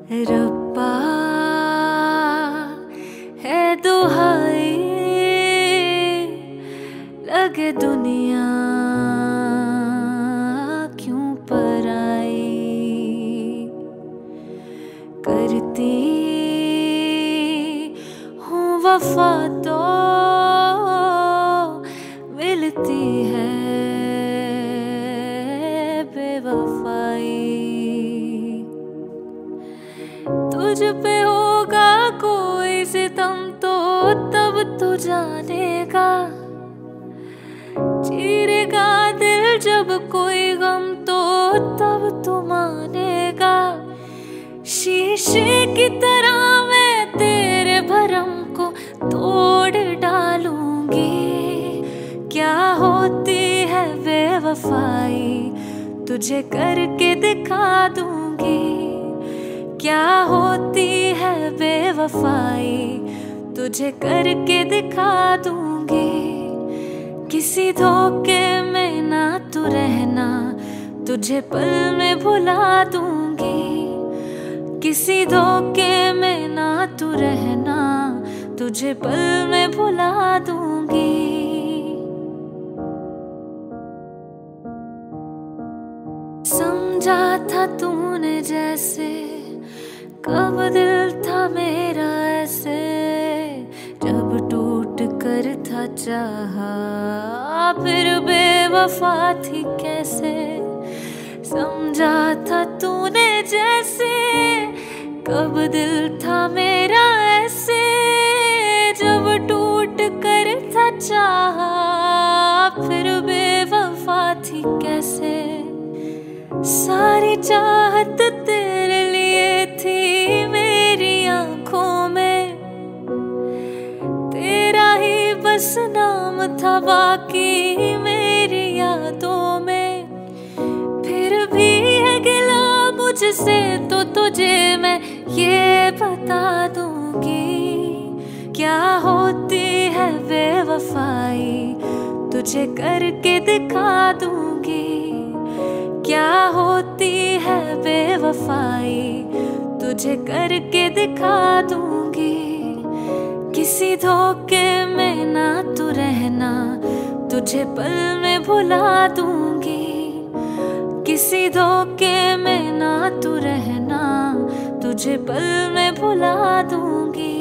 रब्बा है दुहाई, लगे दुनिया क्यों पराई। करती हूँ वफा तो मिलती है बेवफाई। तुझ पे होगा कोई सितम तो तब तू जानेगा, चीरेगा दिल जब कोई गम तो तब तू मानेगा। शीशे की तरह मैं तेरे भरम को तोड़ डालूंगी। क्या होती है बेवफाई तुझे करके दिखा दूंगी। क्या होती है बेवफाई तुझे करके दिखा दूंगी। किसी धोखे में ना तू रहना, तुझे पल में भुला दूंगी। किसी धोखे में ना तू रहना, तुझे पल में भुला दूंगी। समझा था तूने जैसे, कब दिल था मेरा ऐसे। जब टूट कर था चाहा, फिर बेवफा थी कैसे। समझा था तूने जैसे, कब दिल था मेरा ऐसे। जब टूट कर था चाहा, फिर बेवफा थी कैसे। सारी चाहत तेरे लिए थी मेरी आंखों में, तेरा ही बस नाम था बाकी मेरी यादों में। फिर भी है गिला मुझसे तो तुझे मैं ये बता दूंगी। क्या होती है बेवफाई तुझे करके दिखा दूंगी। क्या होती है बेवफाई तुझे करके दिखा दूंगी। किसी धोखे में ना तू रहना, तुझे पल में भुला दूंगी। किसी धोखे में ना तू रहना, तुझे पल में भुला दूंगी।